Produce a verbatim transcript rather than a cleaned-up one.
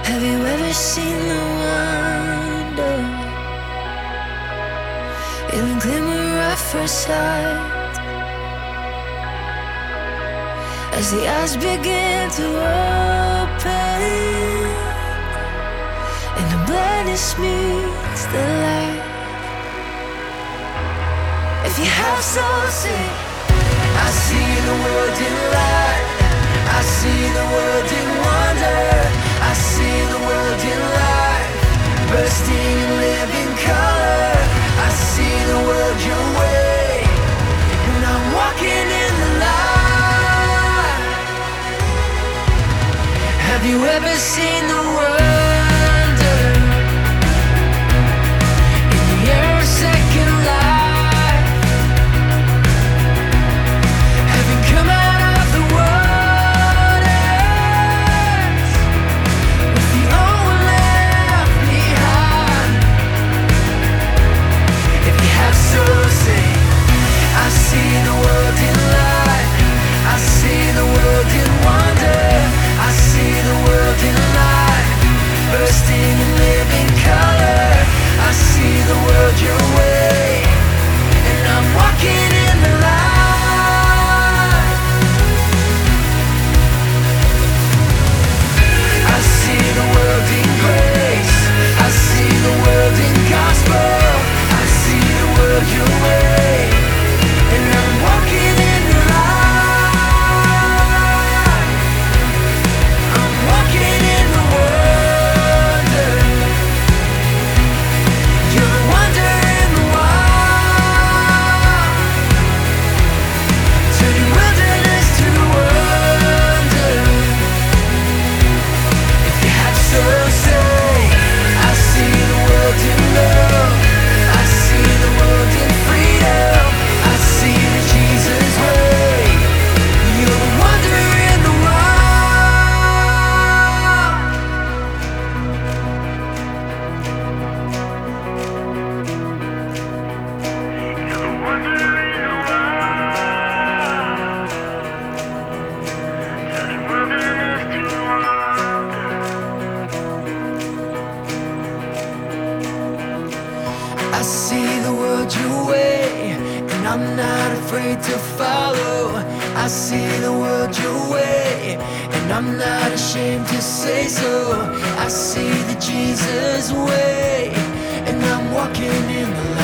Have you ever seen the wonder in the glimmer of first sight? As the eyes begin to open and the blindness meets the light. If you have soul, sing. I see the world in light. I see the world in wonder. I see the world in light, bursting in living color. I see the world your way, and I'm walking in the light. Have you ever seen the wonder in the air of second life? Having come out of the waters with the old one left behind. If you have soul, say, I see the world in light. I see the world in wonder. I see the world in light, bursting in living color. I see the world your way, and I'm walking in the light. I see the world in grace. I see the world in gospel. I see the world your way, and I'm walking in the light. I'm walking in the wonder. You're the wonder in the wild, turning wilderness to wonder. If you have soul, say, I see the world in love. I see the world in freedom. I see the Jesus way. You're the wonder in the wild. You're the wonder in the wild, turning wilderness to wonder. I see the world your way, and I'm not afraid to follow. I see the world your way, and I'm not ashamed to say so. I see the Jesus way, and I'm walking in the